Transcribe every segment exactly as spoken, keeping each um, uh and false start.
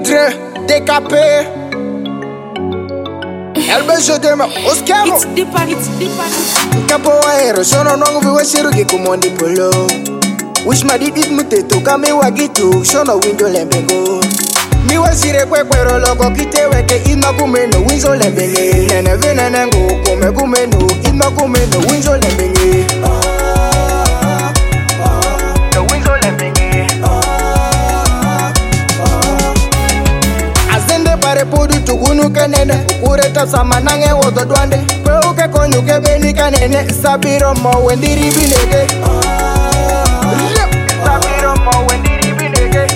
Filtre, décapé. El beso de me oscamo. It's deeper, it's deeper. Capoeiro, sono non vi wasiru ki kumondi polo. Wish ma did it muteto kame wagitu, sono window lembengo. Mi wasire kwe kwero loko kite weke ima kumeno winzo lembenge. Nene vene nengo kome kumeno ima kumeno winzo lembenge. The winzo lembenge. Azende pare podu tukunu kenene. Kureta sama nange wodo dwande. Kwe uke konyu kebeni kanene. Sabiro mo wendiri binege. Sabiro mo wendiri binege.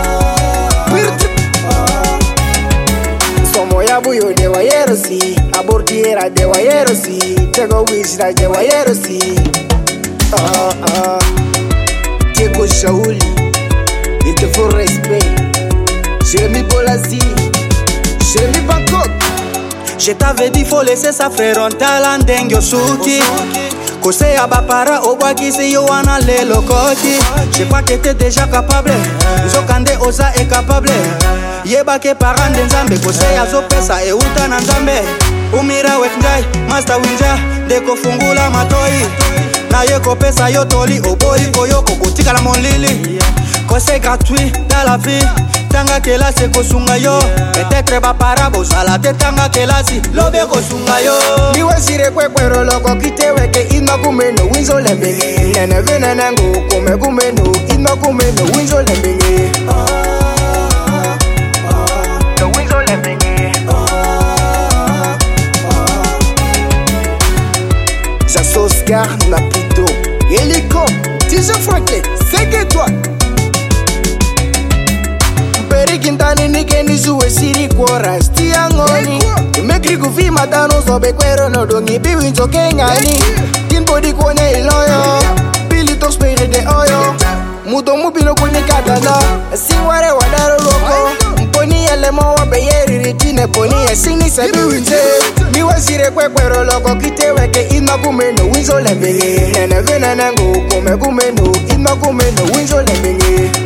Buyo de wayerosi, abortiera de wayerosi, tego wishra de wayerosi. Ah ah, Diego Shauli, il te faut respect. Jérémy Bolasi, Jérémy Bangkok. Je t'avais dit faut laisser sa frère en talent d'engyo suki. Kose abapara obwakisi yo wana lelo koti. Je crois que t'es déjà capable. Zokande oza est capable. Yeba ke parande nzambe kose yazo pesa e uta na nzambe. Umira wetndai master winja deko fungula matoi. Na yeko pesa yo toli oboi koyoko kotika la monlili. Kose gratuit dans la vie. Tanga kelasi kosunga yo. Peut-être ba parabo sala te tanga kelasi lobe kosunga yo. Mi wasire kwe kwero loko kite weke ima kumeno winzo lembenge. Nene vene nengo kome kumeno ima kumeno winzo lembenge. The winzo lembenge. Jasso Oscar Napito Hélico Tisha Franklin c'est que toi. Kintani nike nizuwe siri kwora stiangoni. Mekri kufi matano sobe kwero no dongi biwi njoke ngani. Timbo di kwenye iloyo Pili tok spere de oyo. Muto mubilo kwenye katana. Siware wadaro loko. Mponi ele mawa beyeri ritine poni e sini se biwi nje. Miwa sire kwe kwero loko kite weke ima kumeno winzo lembenge. Nene vene nengo kome kumeno ima kumeno winzo lembenge.